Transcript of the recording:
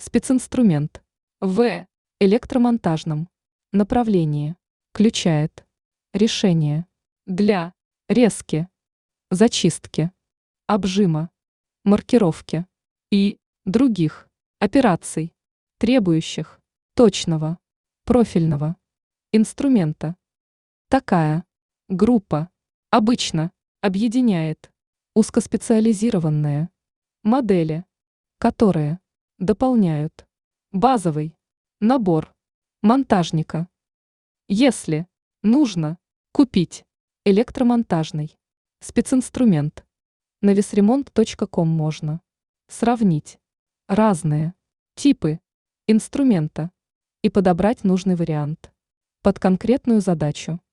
Специнструмент. В электромонтажном направлении. Включает решение для резки, зачистки, обжима, маркировки и других операций, требующих точного, профильного инструмента. Такая группа обычно объединяет узкоспециализированные модели, которые дополняют базовый набор монтажника. Если нужно купить электромонтажный специнструмент, на весремонт.ком можно сравнить разные типы инструмента и подобрать нужный вариант под конкретную задачу.